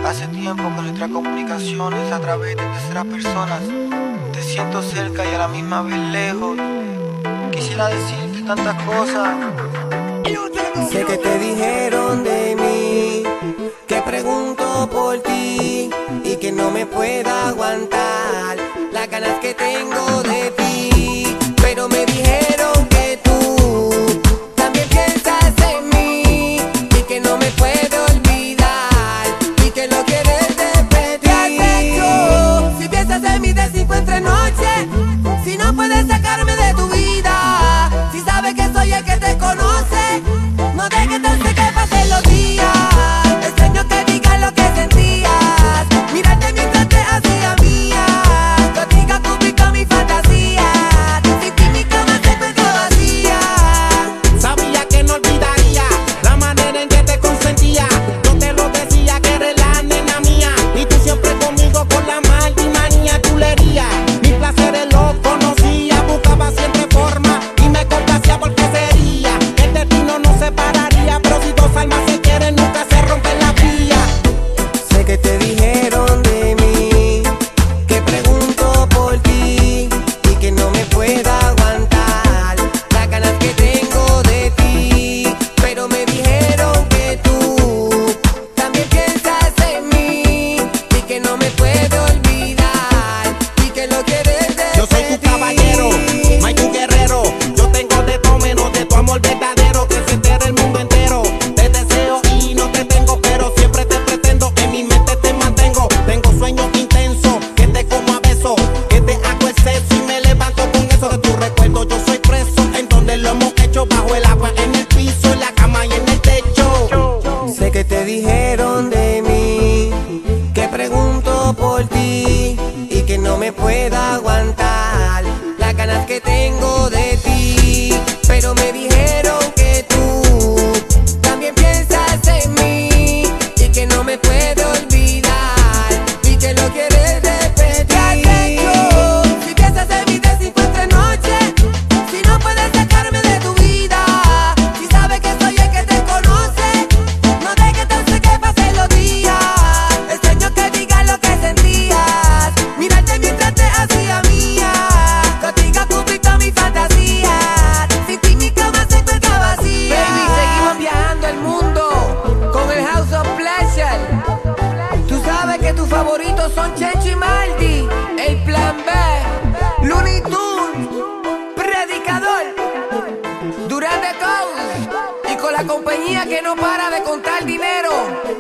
Hace tiempo que nuestra comunicación es a través de terceras personas. Te siento cerca y a la misma vez lejos. Quisiera decirte tantas cosas. Sé que te dijeron de mí, que pregunto por ti y que no me puedo aguantar las ganas que tengo de ti. Pero me dijeron que tú también piensas en mí y que no me puedo olvidar y que lo quieres repetir. ¿Qué has hecho? Si piensas en mí de 5 entre noche, si no puedes sacarme de tu vida, si sabes que soy el que te conoce, no dejes tanto que pasen los días. Extraño que digas lo que sentías, mírate mientras te hacía mía. Contigo cumplí con mi fantasía, sin ti mi cama se quedó vacía. Sabía que no olvidaría la manera en que te consentía. Yo te lo decía que eres la nena mía y tú siempre conmigo con la manía chulería. Mis placeres los conocía, buscaba siempre forma y me complacía porque sería que el destino nos separaría. Pero si dos almas se quieren nunca se rompen la vía. Sé que te dijeron de mí, que pregunto por ti y que no me puedo aguantar las ganas que tengo de ti. Pero me dijeron que tú también piensas en mí y que no me puedo olvidar y que lo quieres repetir. Yo soy tu caballero, no hay tu guerrero. Yo tengo de todo menos de tu amor verdadero, que se entere el mundo entero. Te deseo y no te tengo, pero siempre te pretendo. En mi mente te mantengo. Tengo sueños intensos, que te como a besos, que te hago el sexo y me levanto con eso de tu recuerdo. Yo soy preso en donde lo hemos hecho, bajo el agua, en el piso, en la cama y en el techo. Sé que te dijeron de mí, que pregunto por ti y que no me puedo aguantar las ganas que tengo de ti. Pero me dijeron que tú también piensas en mí y que no me puedo olvidar y que lo quieres repetir. ¿Qué has hecho? Si piensas en mí de 5 entre noche, si no puedes sacarme de tu vida, si sabes que soy el que te conoce, no dejes tanto que pasen los días. Extraño que digas lo que sentías, mírate mientras te hacía mía. Contigo cumplí con mi fantasía, sin ti mi cama se encuentra vacía. Baby, seguimos viajando el mundo con el House of Pleasure. Tú sabes que tus favoritos son Chencho y Maldi, el Plan B, Looney Tunes, Predicador, Durán de Coast, y con la compañía que no para de contar dinero.